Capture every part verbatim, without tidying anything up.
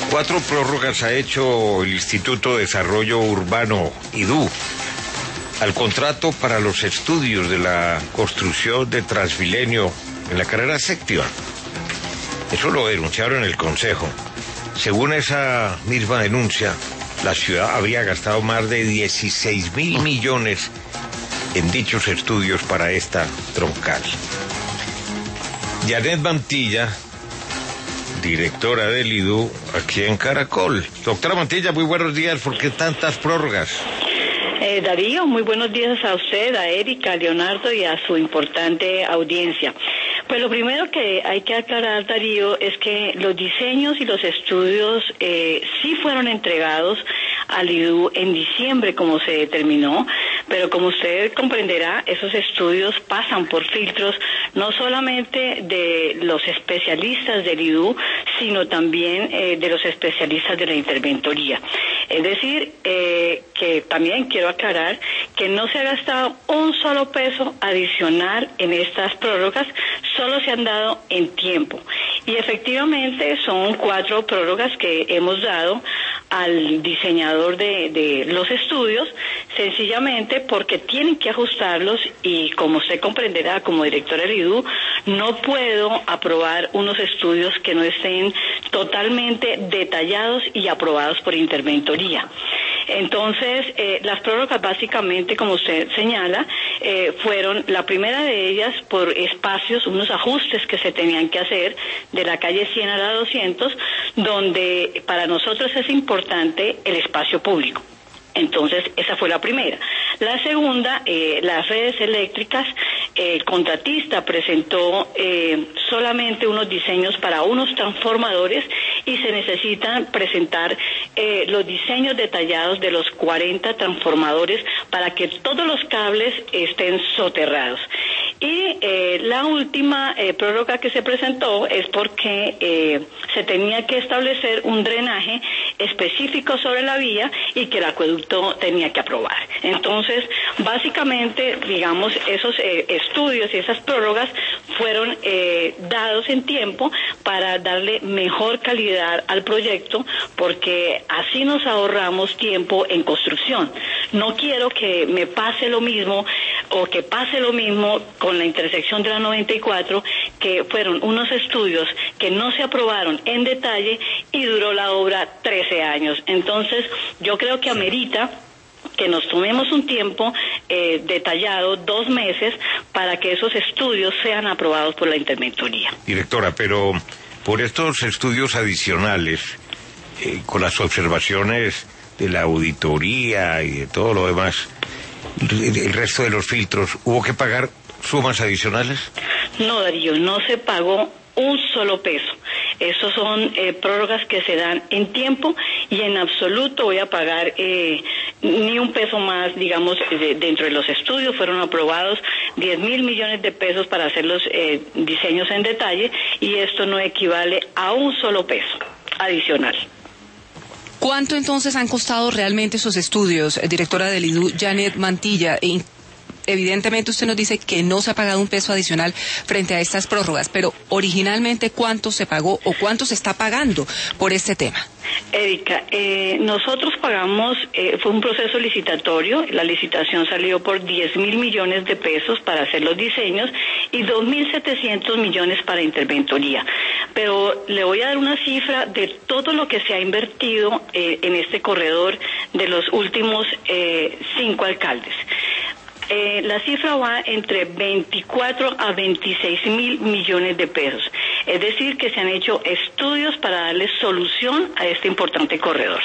Cuatro prórrogas ha hecho el Instituto de Desarrollo Urbano, I D U, al contrato para los estudios de la construcción de Transmilenio en la carrera séptima. Eso lo denunciaron en el Consejo. Según esa misma denuncia, la ciudad habría gastado más de dieciséis mil millones en dichos estudios para esta troncal. Janet Mantilla, directora del I D U, aquí en Caracol. Doctora Mantilla, muy buenos días. ¿Por qué tantas prórrogas? Eh, Darío, muy buenos días a usted, a Erika, a Leonardo y a su importante audiencia. Pues lo primero que hay que aclarar, Darío, es que los diseños y los estudios eh, sí fueron entregados al I D U en diciembre, como se determinó, pero como usted comprenderá, esos estudios pasan por filtros no solamente de los especialistas del I D U, sino también eh, de los especialistas de la interventoría. Es decir, eh, que también quiero aclarar que no se ha gastado un solo peso adicional en estas prórrogas, solo se han dado en tiempo. Y efectivamente son cuatro prórrogas que hemos dado al diseñador de, de los estudios, sencillamente porque tienen que ajustarlos y, como usted comprenderá, como directora del I D U, no puedo aprobar unos estudios que no estén totalmente detallados y aprobados por interventoría. Entonces, eh, las prórrogas básicamente, como usted señala, eh, fueron, la primera de ellas por espacios, unos ajustes que se tenían que hacer de la calle cien a la doscientos, donde para nosotros es importante el espacio público. Entonces, esa fue la primera. La segunda, eh, las redes eléctricas, eh, el contratista presentó eh, solamente unos diseños para unos transformadores y se necesitan presentar eh, los diseños detallados de los cuarenta transformadores para que todos los cables estén soterrados. Y eh, la última eh, prórroga que se presentó es porque eh, se tenía que establecer un drenaje específico sobre la vía y que el acueducto tenía que aprobar. Entonces, básicamente, digamos, esos eh, estudios y esas prórrogas fueron eh, dados en tiempo para darle mejor calidad al proyecto, porque así nos ahorramos tiempo en construcción. No quiero que me pase lo mismo o que pase lo mismo con la intersección de la noventa y cuatro, que fueron unos estudios que no se aprobaron en detalle y duró la obra trece años. Entonces, yo creo que amerita que nos tomemos un tiempo eh, detallado, dos meses, para que esos estudios sean aprobados por la interventoría. Directora, pero por estos estudios adicionales, eh, con las observaciones de la auditoría y de todo lo demás, el, el resto de los filtros, ¿hubo que pagar sumas adicionales? No, Darío, no se pagó un solo peso. Estos son eh, prórrogas que se dan en tiempo y en absoluto voy a pagar eh, ni un peso más, digamos, de, dentro de los estudios. Fueron aprobados diez mil millones de pesos para hacer los eh, diseños en detalle y esto no equivale a un solo peso adicional. ¿Cuánto entonces han costado realmente esos estudios, directora del I D U, Janet Mantilla? Evidentemente usted nos dice que no se ha pagado un peso adicional frente a estas prórrogas, pero originalmente, ¿cuánto se pagó o cuánto se está pagando por este tema? Erika, eh, nosotros pagamos, eh, fue un proceso licitatorio, la licitación salió por diez mil millones de pesos para hacer los diseños y dos mil setecientos millones para interventoría. Pero le voy a dar una cifra de todo lo que se ha invertido eh, en este corredor de los últimos eh, cinco alcaldes. Eh, la cifra va entre veinticuatro a veintiséis mil millones de pesos. Es decir, que se han hecho estudios para darle solución a este importante corredor.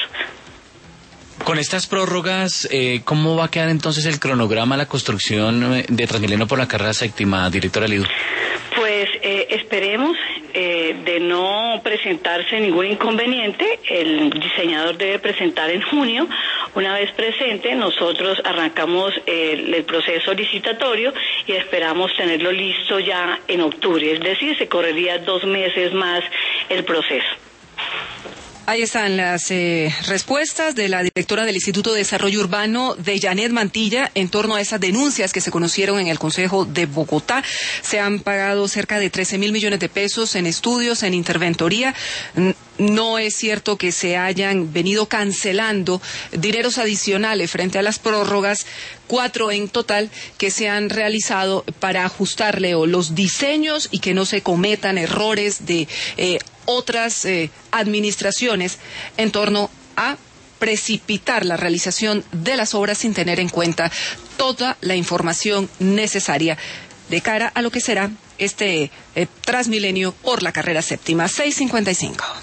Con estas prórrogas, eh, ¿cómo va a quedar entonces el cronograma, la construcción de Transmilenio por la carrera séptima, directora Lidu? Pues eh, esperemos eh, de no presentarse ningún inconveniente. El diseñador debe presentar en junio. Una vez presente, nosotros arrancamos el, el proceso licitatorio y esperamos tenerlo listo ya en octubre. Es decir, se correría dos meses más el proceso. Ahí están las eh, respuestas de la directora del Instituto de Desarrollo Urbano, de Janet Mantilla, en torno a esas denuncias que se conocieron en el Consejo de Bogotá. Se han pagado cerca de trece mil millones de pesos en estudios, en interventoría. No es cierto que se hayan venido cancelando dineros adicionales frente a las prórrogas, cuatro en total que se han realizado para ajustarle o los diseños y que no se cometan errores de eh, otras eh, administraciones en torno a precipitar la realización de las obras sin tener en cuenta toda la información necesaria de cara a lo que será este eh, Transmilenio por la carrera séptima. seis cincuenta y cinco.